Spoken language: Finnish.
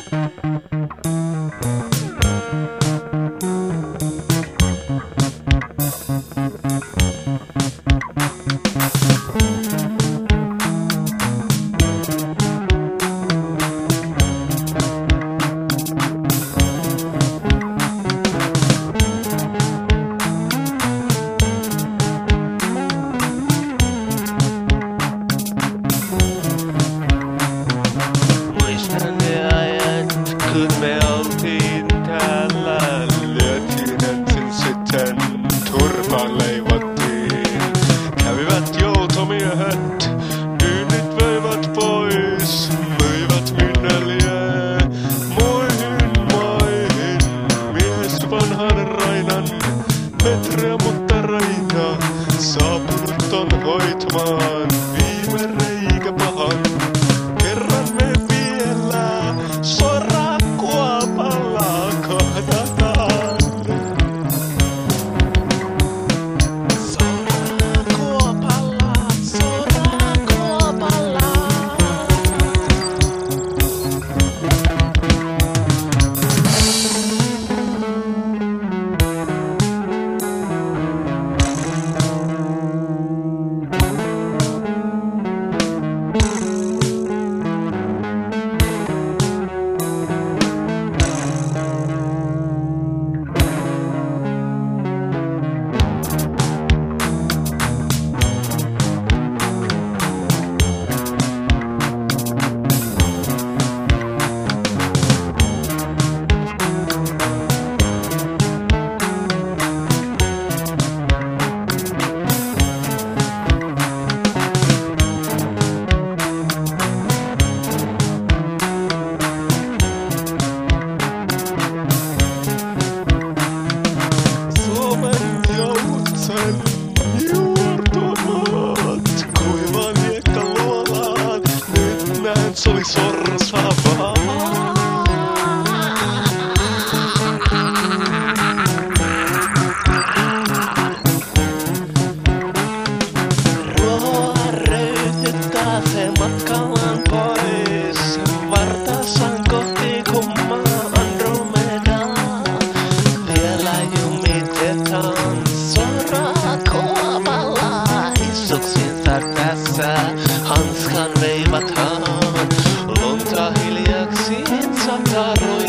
Kun me oltiin täällä, lyötiin ensin sitten turpaan leivottiin. Kävivät joutomiehet, kyynit veivät pois, myivät minneliä muihin maihin. Mies vanhan rainan, metriä mutta raita, saapunut on hoitamaan viime reikä pahan. Kerran me vielä sorakuopalla kohdataan. Sorakuopalla, sorakuopalla. Kuivaan hiekkaluolaan, nyt näen se oli sorsavaa. Ruoa röyhyttää se matkallaan pois, vartassaan kohti kummaa Andromedaa. Vielä jumitetaan sorakuopalla, issuksinsa tässä hanskan veivataan. Lunta hiljaksiin sataa